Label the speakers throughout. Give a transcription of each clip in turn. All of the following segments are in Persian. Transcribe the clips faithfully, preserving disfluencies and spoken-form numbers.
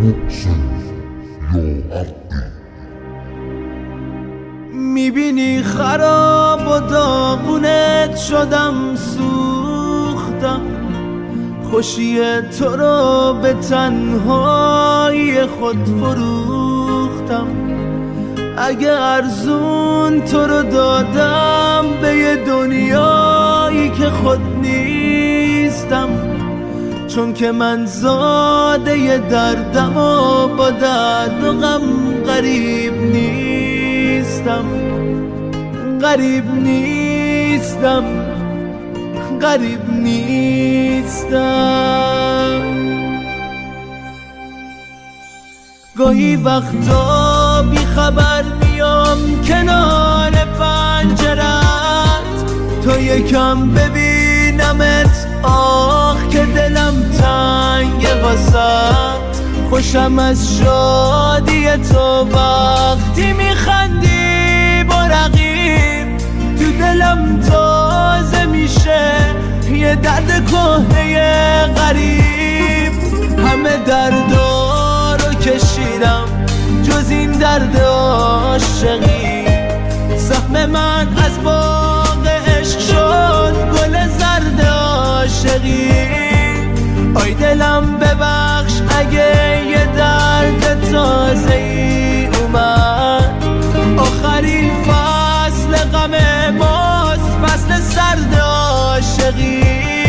Speaker 1: محسن یا حقی.
Speaker 2: میبینی خراب و داغونت شدم، سوختم خوشی تو رو به تنهایی خود فروختم. اگه ارزون تو رو دادم به یه دنیایی که خود نیستم، چون که من زاده دردم و با درد و غم غریب نیستم. غریب نیستم، غریب نیستم. گاهی وقتا بی خبر میام کنار پنجرت، تو یکم ببینمت، آخ که دلم تنگ واسط. خوشم از شادی تو وقتی میخندی با رقیب، تو دلم تازه میشه یه درد کهنه غریب. همه دردا رو کشیدم جز این درد عاشقی، سهم من از باغ عشق شد گل زرد عاشقی. آی دلم ببخش اگه یه درد تازه‌ای اومد، آخرین فصل غم ماست، فصل سرد عاشقی.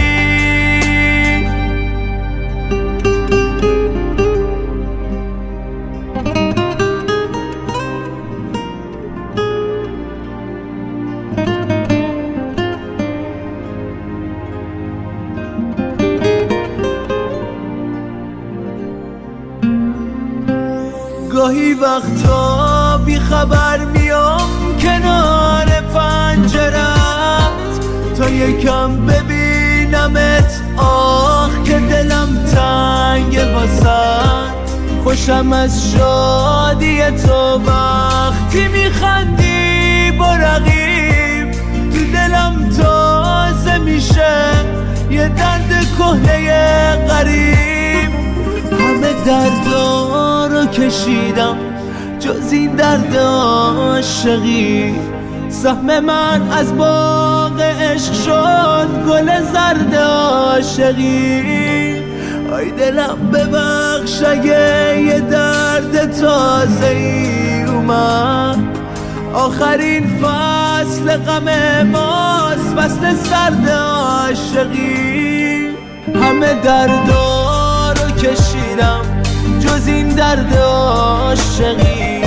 Speaker 2: گاهی وقتا بی خبر میام کنار پنجرت، تا یکم ببینمت، آخ که دلم تنگ واسط. خوشم از شادی تو وقتی میخندی با رقیب، تو دلم تازه میشه یه درد کهنه غریب. همه دردا رو کشیدم جز این درد عاشقی، سهم من از باغ عشق شد گل زرد عاشقی. آی دلم ببخش اگه یه درد تازه‌ای اومد، آخرین فصل غم ماست، فصل سرد عاشقی. همه دردا رو کشیدم جز این درد عاشقی،